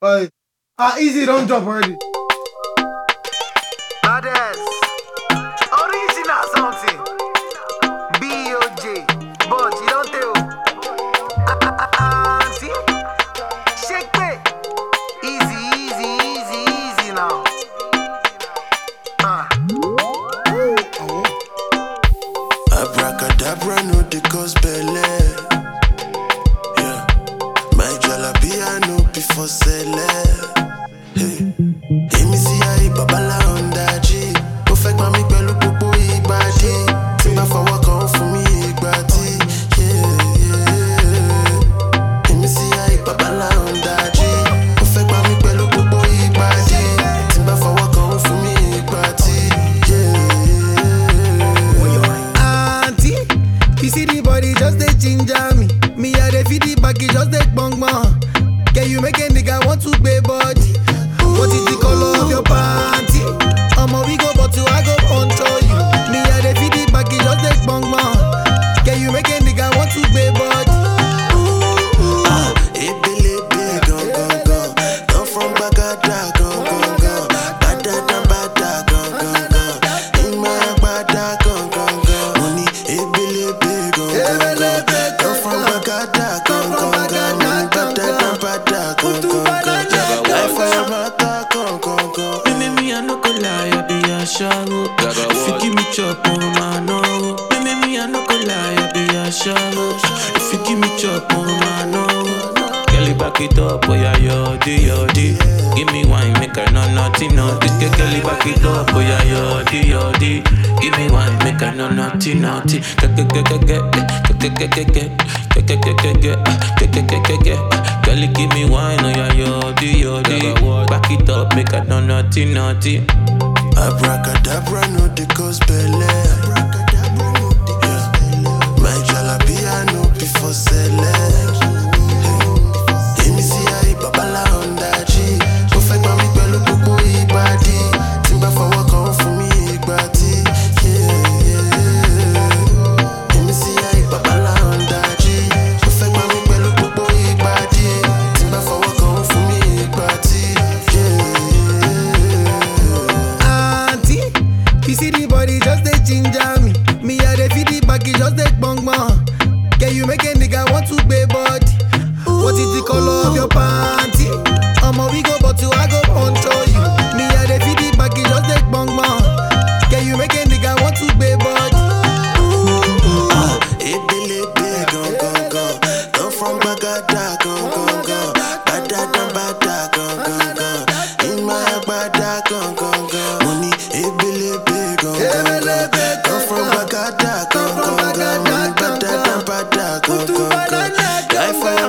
But easy don't drop already. Others, original something. B.O.J. But you don't tell. See? Shake it. Easy now. Abracadabra no dey cause belle. Yeah. My jalapia no be for sale. Hey. Èmi sí ayé babalá ọ̀ndájì. Ó fẹ́ gbá mi pẹ̀lú gbogbo ìgbàdí. Tí n bá fọwọ́ kan fún mi ìgbà tí. Èmi sí ayé babalá ọ̀ndájì. Ó fẹ́ gbá mi pẹ̀lú gbogbo ìgbàdí. Tí n bá fọwọ́ kan fún mi ìgbà tí. Auntie, you see the body just dey ginger me. Me I dey feed the baggy just dey bong bong. Can you make a nigga want to pay body? What is the color of your panty? We go but I go control you. Me I dey feed the baggy just dey bong bong. Can you make a nigga want to pay body? Ebelebe gan gan gan. Come from Bagada gan gan gan. Bada gan gan gan. Ima bada gan gan gan. Money ebelebe gan gan gan. Come from Bagada gan gan gan. Money bada gan gan gan. Life for your mata gan gan gan. Me, I no go lie, I be a shallow. If you give me chop, oh man, no. Me, I no go lie, I be a shallow. If you give me chop, oh man, no. Girl, back it up, oh yeah, yodi. Give me wine, make I know nothing. Girl, back it up, oh yeah, yodi. Give me wine, make I know nothing. Girl, give me wine, oh yeah, yodi. Back it up, make I know nothing. Abracadabra no dey cause belle. Yeah. My jalapia no be for sale. Èmi sí ayé babalá ọ̀ndájì. Ó fẹ́ gbá mi pẹ̀lú gbogbo ìgbàdí. Tí n bá fọwọ́ kan fún mi ìgbà tí. Èmi sí ayé babalá ọ̀ndájì. Ó fẹ́ gbá mi pẹ̀lú gbogbo ìgbàdí. Tí n bá fọwọ́ kan fún mi ìgbà tí. Auntie, you see the body just dey ginger me. Me I dey feed the baggy just dey bong bong. Can you make a nigga want to pay body? What is the color of your panty? We go but I go control you. Me I dey feed the baggy just dey bong bong. Can you make a nigga want to pay body? Ebelebe gan gan gan. Come from Bagada gan gan gan. Bada gan gan. Ima bada gan gan. Money ebelebe gan gan. Come from Bagada gan gan. Money bada gan gan. Life for